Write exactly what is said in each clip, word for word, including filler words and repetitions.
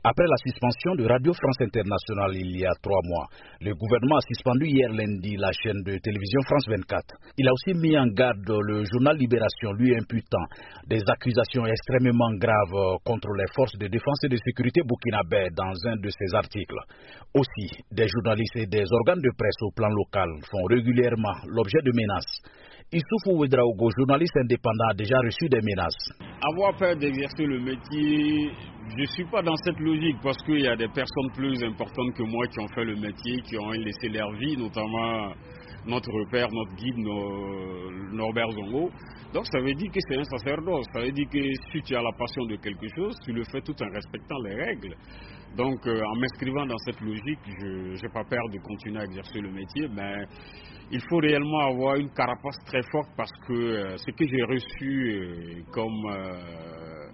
Après la suspension de Radio France Internationale il y a trois mois, le gouvernement a suspendu hier lundi la chaîne de télévision France vingt-quatre. Il a aussi mis en garde le journal Libération, lui imputant des accusations extrêmement graves contre les forces de défense et de sécurité burkinabè dans un de ses articles. Aussi, des journalistes et des organes de presse au plan local font régulièrement l'objet de menaces. Issoufou Ouedraogo, journaliste indépendant, a déjà reçu des menaces. Avoir peur d'exercer le métier, je ne suis pas dans cette logique parce qu'il y a des personnes plus importantes que moi qui ont fait le métier, qui ont laissé leur vie, notamment notre repère, notre guide, Norbert Zongo. Donc ça veut dire que c'est un sacerdoce, ça veut dire que si tu as la passion de quelque chose, tu le fais tout en respectant les règles. Donc euh, en m'inscrivant dans cette logique, je n'ai pas peur de continuer à exercer le métier, mais il faut réellement avoir une carapace très forte parce que euh, ce que j'ai reçu euh, comme euh,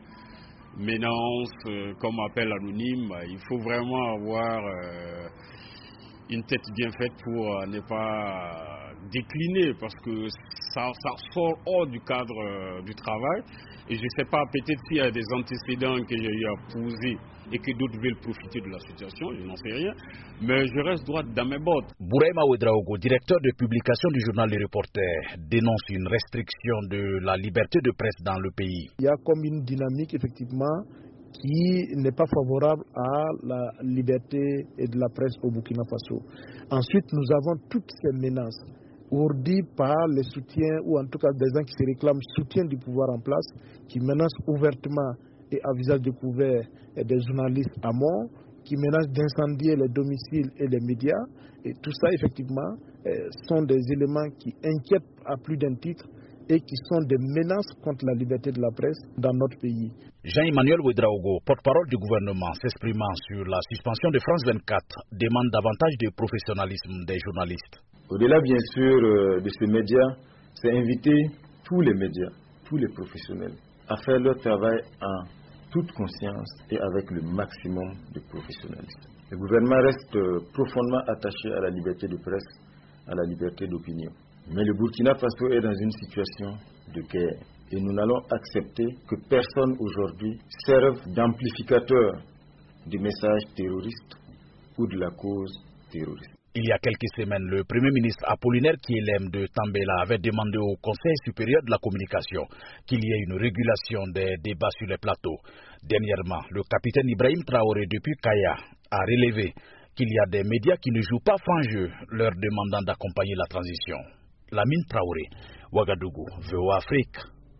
menace, euh, comme appel anonyme, il faut vraiment avoir euh, une tête bien faite pour euh, ne pas décliner parce que ça, ça sort hors du cadre euh, du travail. Et je ne sais pas, peut-être s'il y a des antécédents que j'ai eu à poser et que d'autres veulent profiter de la situation, je n'en sais rien, mais je reste droit dans mes bottes. Bourema Ouedraogo, directeur de publication du journal Les Reporters, dénonce une restriction de la liberté de presse dans le pays. Il y a comme une dynamique, effectivement, qui n'est pas favorable à la liberté de la presse au Burkina Faso. Ensuite, nous avons toutes ces menaces ourdies par les soutiens, ou en tout cas des gens qui se réclament soutien du pouvoir en place, qui menacent ouvertement et à visage découvert des journalistes à mort, qui menacent d'incendier les domiciles et les médias. Et tout ça, effectivement, sont des éléments qui inquiètent à plus d'un titre et qui sont des menaces contre la liberté de la presse dans notre pays. Jean-Emmanuel Ouedraogo, porte-parole du gouvernement, s'exprimant sur la suspension de France vingt-quatre, demande davantage de professionnalisme des journalistes. Au-delà, bien sûr, de ces médias, c'est inviter tous les médias, tous les professionnels, à faire leur travail en toute conscience et avec le maximum de professionnalisme. Le gouvernement reste profondément attaché à la liberté de presse, à la liberté d'opinion. Mais le Burkina Faso est dans une situation de guerre et nous n'allons accepter que personne aujourd'hui serve d'amplificateur du message terroriste ou de la cause terroriste. Il y a quelques semaines, le Premier ministre Apollinaire Kielem de Tambela avait demandé au Conseil supérieur de la communication qu'il y ait une régulation des débats sur les plateaux. Dernièrement, le capitaine Ibrahim Traoré depuis Kaya a relevé qu'il y a des médias qui ne jouent pas franc jeu, leur demandant d'accompagner la transition. Lamine Traoré, Ouagadougou, V O A Afrique.